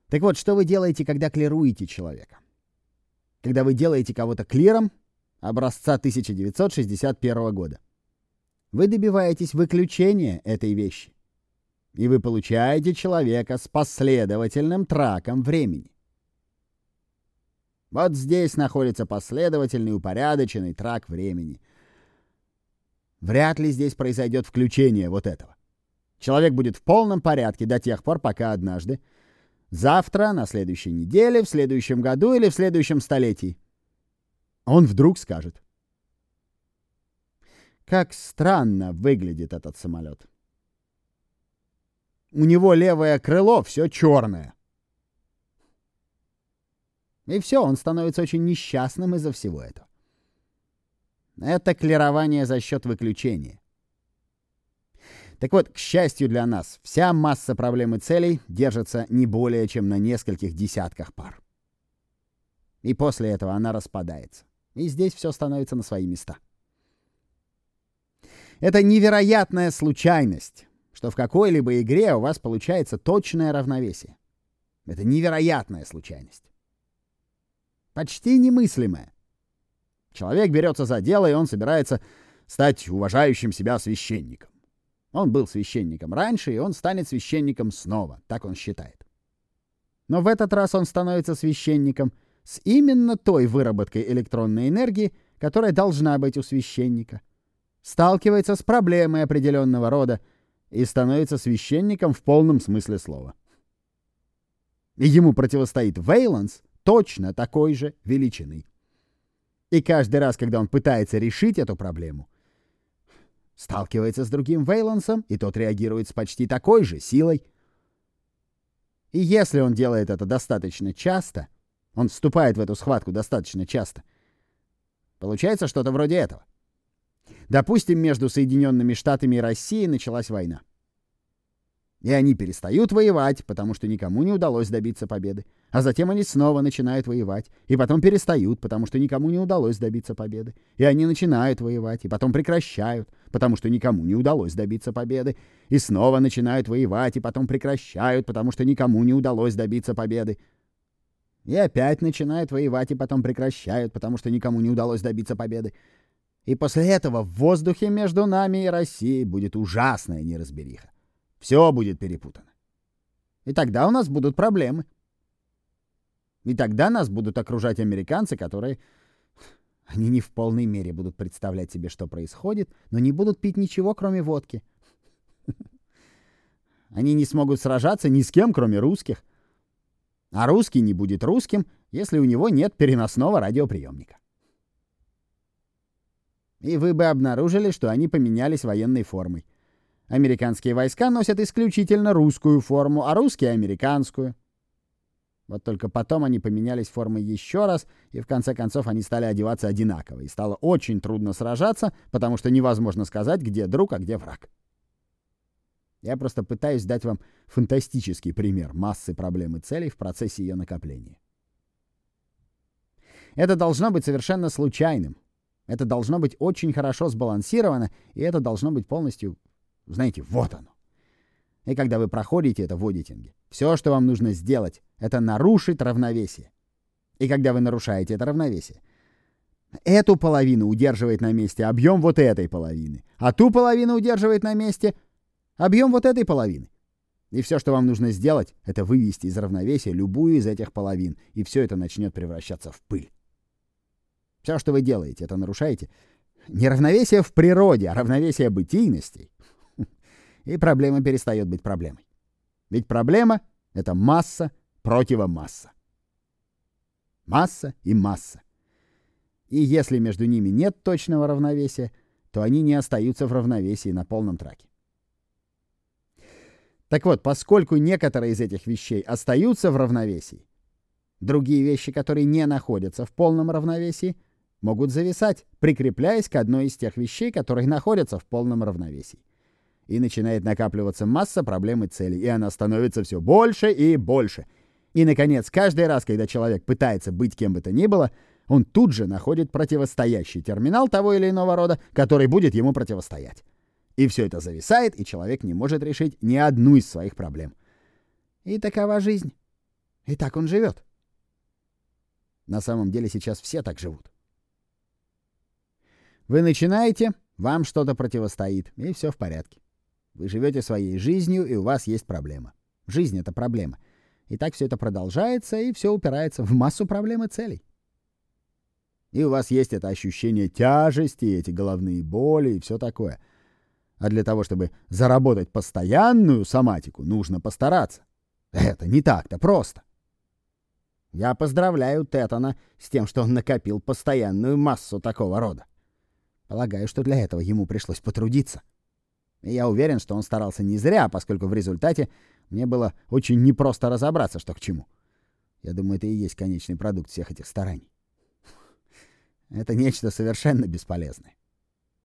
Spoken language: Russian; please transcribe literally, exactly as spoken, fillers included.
Так вот, что вы делаете, когда клируете человека? Когда вы делаете кого-то клиром образца тысяча девятьсот шестьдесят первого года. Вы добиваетесь выключения этой вещи. И вы получаете человека с последовательным траком времени. Вот здесь находится последовательный упорядоченный трак времени. Вряд ли здесь произойдет включение вот этого. Человек будет в полном порядке до тех пор, пока однажды, завтра, на следующей неделе, в следующем году или в следующем столетии, он вдруг скажет: «Как странно выглядит этот самолет. У него левое крыло все черное». И все, он становится очень несчастным из-за всего этого. Это клирование за счет выключения. Так вот, к счастью для нас, вся масса проблем и целей держится не более чем на нескольких десятках пар. И после этого она распадается. И здесь все становится на свои места. Это невероятная случайность, что в какой-либо игре у вас получается точное равновесие. Это невероятная случайность. Почти немыслимая. Человек берется за дело, и он собирается стать уважающим себя священником. Он был священником раньше, и он станет священником снова, так он считает. Но в этот раз он становится священником с именно той выработкой электронной энергии, которая должна быть у священника. Сталкивается с проблемой определенного рода и становится священником в полном смысле слова. И ему противостоит Вейланс точно такой же величины. И каждый раз, когда он пытается решить эту проблему, сталкивается с другим Вейлансом, и тот реагирует с почти такой же силой. И если он делает это достаточно часто, он вступает в эту схватку достаточно часто, получается что-то вроде этого. Допустим, между Соединенными Штатами и Россией началась война. И они перестают воевать, потому что никому не удалось добиться победы. А затем они снова начинают воевать. И потом перестают, потому что никому не удалось добиться победы. И они начинают воевать, и потом прекращают, потому что никому не удалось добиться победы. И снова начинают воевать, и потом прекращают, потому что никому не удалось добиться победы. И опять начинают воевать, и потом прекращают, потому что никому не удалось добиться победы. И после этого в воздухе между нами и Россией будет ужасная неразбериха. Все будет перепутано. И тогда у нас будут проблемы. И тогда нас будут окружать американцы, которые... Они не в полной мере будут представлять себе, что происходит, но не будут пить ничего, кроме водки. Они не смогут сражаться ни с кем, кроме русских. А русский не будет русским, если у него нет переносного радиоприемника. И вы бы обнаружили, что они поменялись военной формой. Американские войска носят исключительно русскую форму, а русские — американскую. Вот только потом они поменялись формой еще раз, и в конце концов они стали одеваться одинаково. И стало очень трудно сражаться, потому что невозможно сказать, где друг, а где враг. Я просто пытаюсь дать вам фантастический пример массы проблем и целей в процессе ее накопления. Это должно быть совершенно случайным. Это должно быть очень хорошо сбалансировано, и это должно быть полностью... Знаете, вот оно. И когда вы проходите это в одитинге, все, что вам нужно сделать, это нарушить равновесие. И когда вы нарушаете это равновесие, эту половину удерживает на месте объем вот этой половины, а ту половину удерживает на месте объем вот этой половины. И все, что вам нужно сделать, это вывести из равновесия любую из этих половин, и все это начнет превращаться в пыль. Все, что вы делаете, это нарушаете не равновесие в природе, а равновесие бытийностей. И проблема перестает быть проблемой. Ведь проблема — это масса противомасса. Масса и масса. И если между ними нет точного равновесия, то они не остаются в равновесии на полном траке. Так вот, поскольку некоторые из этих вещей остаются в равновесии, другие вещи, которые не находятся в полном равновесии, могут зависать, прикрепляясь к одной из тех вещей, которые находятся в полном равновесии. И начинает накапливаться масса проблем и целей, и она становится все больше и больше. И, наконец, каждый раз, когда человек пытается быть кем бы то ни было, он тут же находит противостоящий терминал того или иного рода, который будет ему противостоять. И все это зависает, и человек не может решить ни одну из своих проблем. И такова жизнь. И так он живет. На самом деле сейчас все так живут. Вы начинаете, вам что-то противостоит, и все в порядке. Вы живете своей жизнью, и у вас есть проблема. Жизнь — это проблема. И так все это продолжается, и все упирается в массу проблем и целей. И у вас есть это ощущение тяжести, эти головные боли и все такое. А для того, чтобы заработать постоянную соматику, нужно постараться. Это не так-то просто. Я поздравляю Теттона с тем, что он накопил постоянную массу такого рода. Полагаю, что для этого ему пришлось потрудиться. И я уверен, что он старался не зря, поскольку в результате мне было очень непросто разобраться, что к чему. Я думаю, это и есть конечный продукт всех этих стараний. Это нечто совершенно бесполезное.